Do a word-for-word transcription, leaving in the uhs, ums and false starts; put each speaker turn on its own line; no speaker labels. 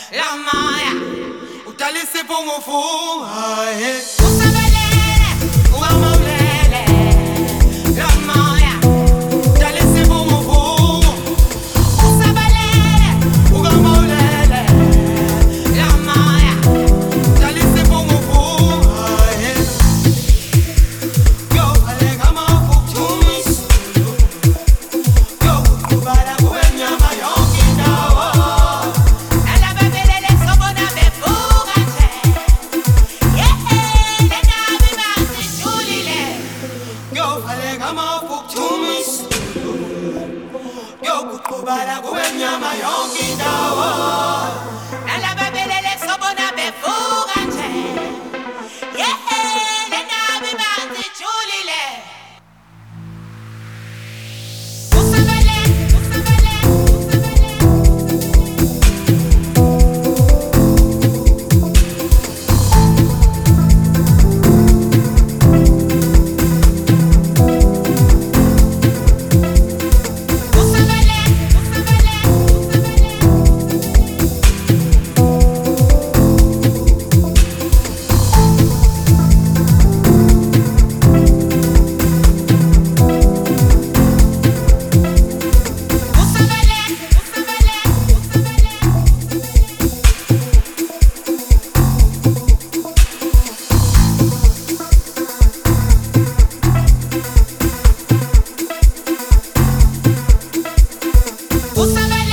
la maya, utalise pongofu, aye.
Usabelele,
Uamaulele, la maya, utalise pongofu.
usabelele,
Uamaulele, la maya, utalise pongofu, aye. Yo, alega mafutumis, yo, kubala kwenyama yokindawo.
alababelele sobona befugache. Yeah, lenabi basijulile.
Yo, alega mafutumis, yo, kubala kwenyama yokindawo.
Alababelele sobona befugache. Yeah, lenabi basijulile. Usabelele, usabelele, usabelele. Usabelele, usabelele, usabelele. Usabelele, usabelele, usabelele. Usabelele.